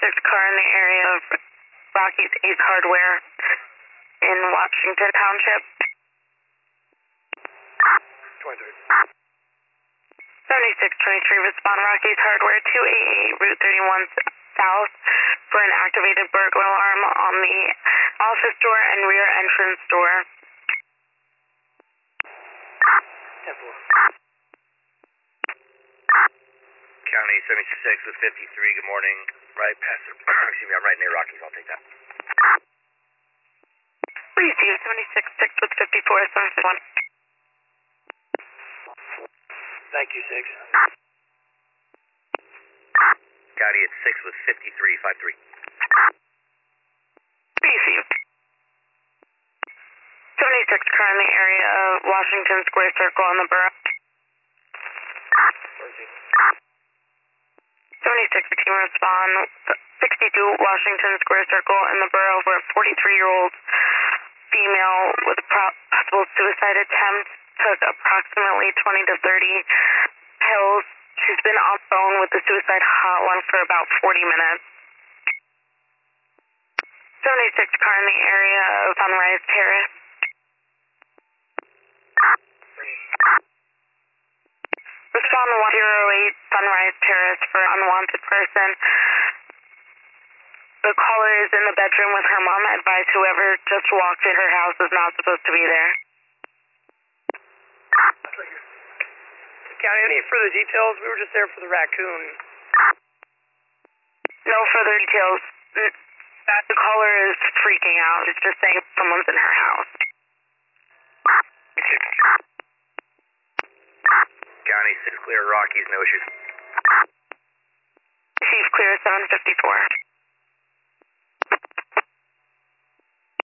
76 car in the area of Rocky's Ace Hardware in Washington Township. 23. 7623, respond Rocky's Hardware 288 Route 31 South for an activated burglar alarm on the office door and rear entrance door. 10-4. County 76 with 53, good morning. Right past, excuse me, I'm right near Rockies, I'll take that. Receive 76 with 54, 751. Thank you, 6. County at 6 with 53, 53. Receive. 76 car in the area of Washington Square Circle in the borough. 76 team respond 62 Washington Square Circle in the borough where a 43-year-old female with a possible suicide attempt took approximately 20 to 30 pills. She's been on phone with the suicide hotline for about 40 minutes. 76 car in the area of Sunrise Terrace. Respond 108 Sunrise Terrace for unwanted person. The caller is in the bedroom with her mom. Advise whoever just walked in her house is not supposed to be there. County, any further details? We were just there for the raccoon. No further details. The caller is freaking out. It's just saying someone's in her house. County 6 clear, Rockies, no issues. Chief clear 754.